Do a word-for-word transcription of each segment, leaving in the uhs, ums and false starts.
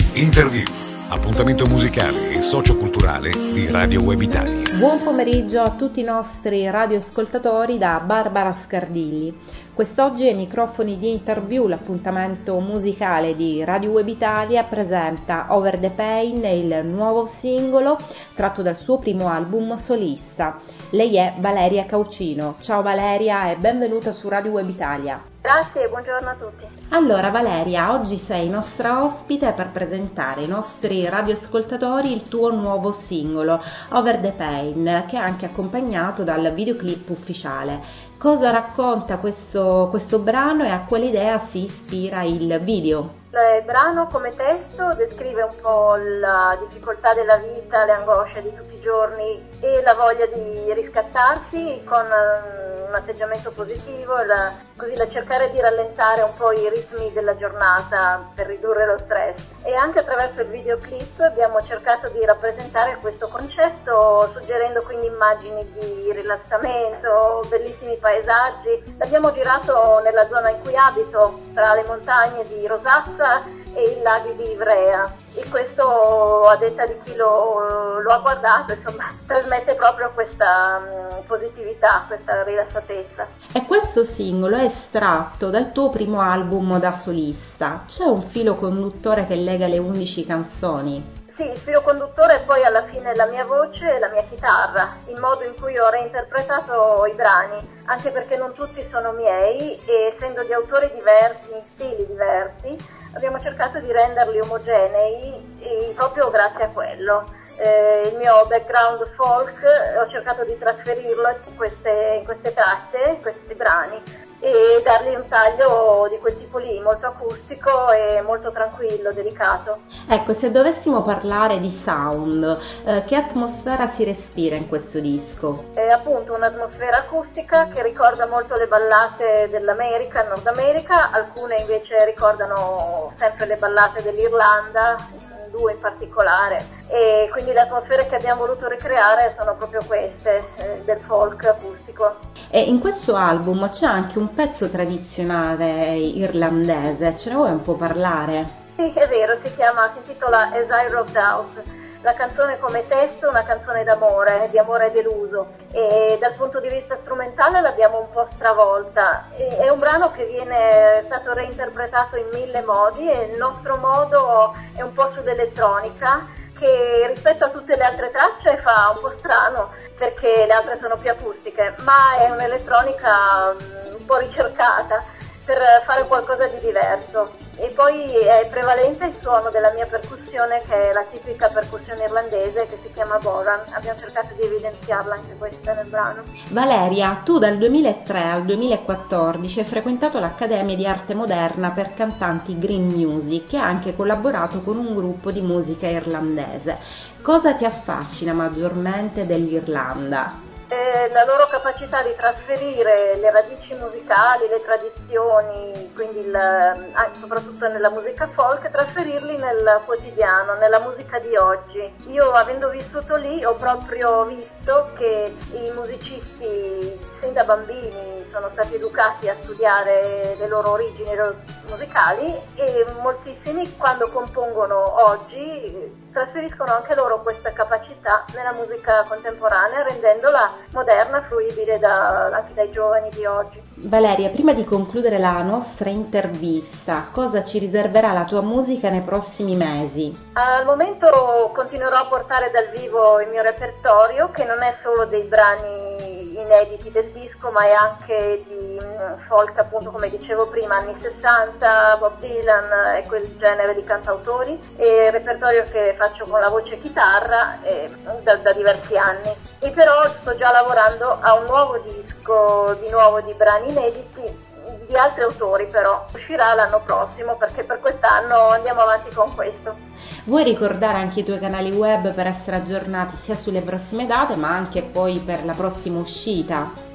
Interview, appuntamento musicale e socioculturale di Radio Web Italia. Buon pomeriggio a tutti i nostri radioascoltatori da Barbara Scardilli. Quest'oggi ai microfoni di Interview, l'appuntamento musicale di Radio Web Italia, presenta Over the Pain, il nuovo singolo tratto dal suo primo album solista. Lei è Valeria Caucino. Ciao Valeria e benvenuta su Radio Web Italia. Grazie e buongiorno a tutti. Allora Valeria, oggi sei nostra ospite per presentare ai nostri radioascoltatori il tuo nuovo singolo, Over the Pain, che è anche accompagnato dal videoclip ufficiale. Cosa racconta questo, questo brano e a quale idea si ispira il video? Il brano come testo descrive un po' la difficoltà della vita, le angosce di tutti i giorni e la voglia di riscattarsi con un atteggiamento positivo, la, così da cercare di rallentare un po' i ritmi della giornata per ridurre lo stress. E anche attraverso il videoclip abbiamo cercato di rappresentare questo concetto, suggerendo quindi immagini di rilassamento, bellissimi paesaggi. L'abbiamo girato nella zona in cui abito, tra le montagne di Rosazza e i laghi di Ivrea, e questo, a detta di chi lo, lo ha guardato, insomma, trasmette proprio questa um, positività, questa rilassatezza. E questo singolo è estratto dal tuo primo album da solista. C'è un filo conduttore che lega le undici canzoni? Sì, il filo conduttore è poi alla fine la mia voce e la mia chitarra, il modo in cui ho reinterpretato i brani, anche perché non tutti sono miei e essendo di autori diversi, in stili diversi, abbiamo cercato di renderli omogenei e proprio grazie a quello. Eh, il mio background folk ho cercato di trasferirlo in queste, in queste tracce, in questi brani, e dargli un taglio di quel tipo lì, molto acustico e molto tranquillo, delicato. Ecco, se dovessimo parlare di sound, eh, che atmosfera si respira in questo disco? È appunto un'atmosfera acustica che ricorda molto le ballate dell'America, Nord America, alcune invece ricordano sempre le ballate dell'Irlanda, due in particolare, e quindi le atmosfere che abbiamo voluto ricreare sono proprio queste, eh, del folk acustico. E in questo album c'è anche un pezzo tradizionale irlandese, ce ne vuoi un po' parlare? Sì, è vero, si chiama, si intitola As I Robbed Out. La canzone come testo è una canzone d'amore, di amore deluso, e dal punto di vista strumentale l'abbiamo un po' stravolta. E è un brano che viene è stato reinterpretato in mille modi e il nostro modo è un po' sull'elettronica, che rispetto a tutte le altre tracce fa un po' strano perché le altre sono più acustiche, ma è un'elettronica un po' ricercata per fare qualcosa di diverso. E poi è prevalente il suono della mia percussione, che è la tipica percussione irlandese che si chiama Boran. Abbiamo cercato di evidenziarla anche questa nel brano. Valeria, tu dal duemilatré al duemilaquattordici hai frequentato l'Accademia di Arte Moderna per Cantanti Green Music e hai anche collaborato con un gruppo di musica irlandese. Cosa ti affascina maggiormente dell'Irlanda? La loro capacità di trasferire le radici musicali, le tradizioni, quindi il, soprattutto nella musica folk, trasferirli nel quotidiano, nella musica di oggi. Io, avendo vissuto lì, ho proprio visto che i musicisti sin da bambini sono stati educati a studiare le loro origini musicali e moltissimi, quando compongono oggi, trasferiscono anche loro questa capacità nella musica contemporanea, rendendola moderna, fruibile da, anche dai giovani di oggi. Valeria, prima di concludere la nostra intervista, cosa ci riserverà la tua musica nei prossimi mesi? Al momento continuerò a portare dal vivo il mio repertorio, che non è solo dei brani inediti del disco, ma è anche di folk, appunto, come dicevo prima, anni sessanta, Bob Dylan e quel genere di cantautori, e il repertorio che faccio con la voce e chitarra eh, da, da diversi anni. E però sto già lavorando a un nuovo disco, di nuovo di brani inediti, di altri autori, però uscirà l'anno prossimo, perché per quest'anno andiamo avanti con questo. Vuoi ricordare anche i tuoi canali web per essere aggiornati sia sulle prossime date ma anche poi per la prossima uscita?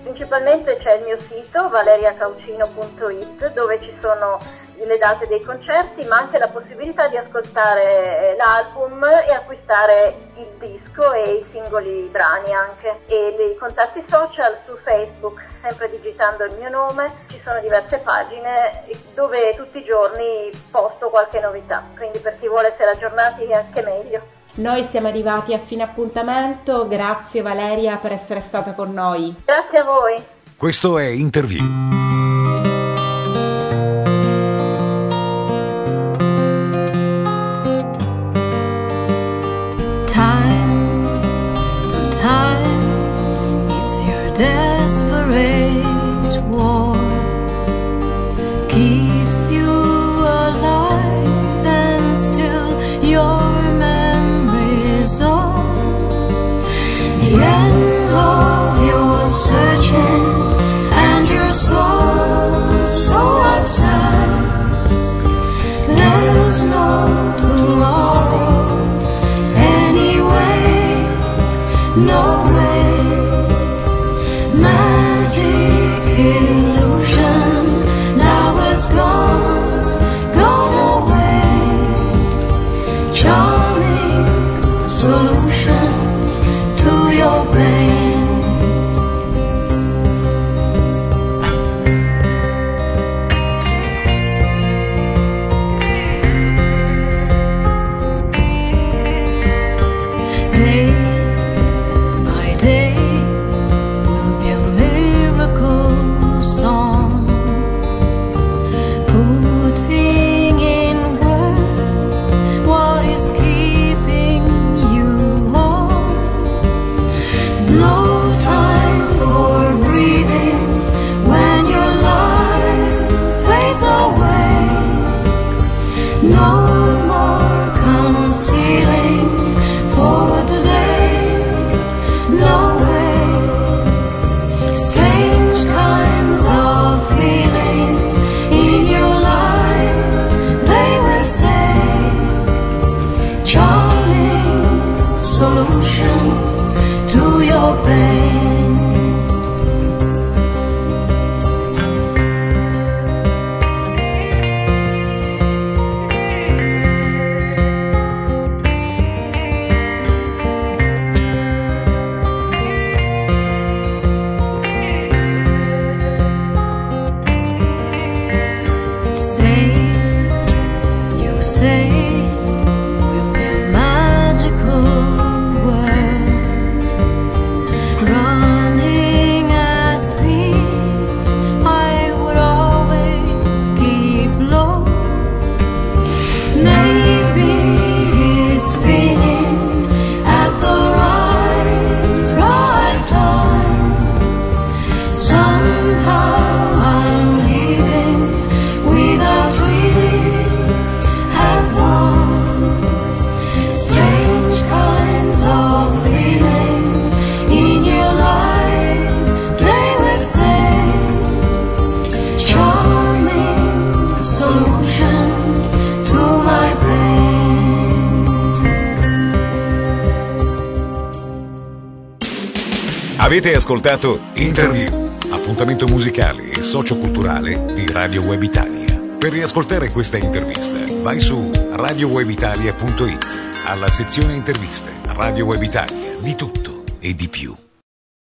Principalmente c'è il mio sito valeria caucino punto it, dove ci sono le date dei concerti, ma anche la possibilità di ascoltare l'album e acquistare il disco e i singoli brani anche. E i contatti social su Facebook, sempre digitando il mio nome, ci sono diverse pagine dove tutti i giorni posto qualche novità, quindi per chi vuole essere aggiornati è anche meglio. Noi siamo arrivati a fine appuntamento, grazie Valeria per essere stata con noi. Grazie a voi. Questo è Interview. Desperate war keeps you alive, and still your memories on the end of your searching, and your soul so upset. There's no tomorrow anyway, no way. Magic illusion now is gone, gone away. Charming solution to your pain. Day by day song, putting in words what is keeping you on. No time for breathing when your life fades away. No more concealing for the day, no way. Strange kinds of feeling in your life, they will stay. Charming solution to your pain. Avete ascoltato Interview, appuntamento musicale e socioculturale di Radio Web Italia. Per riascoltare questa intervista vai su radio web italia punto it, alla sezione interviste. Radio Web Italia, di tutto e di più.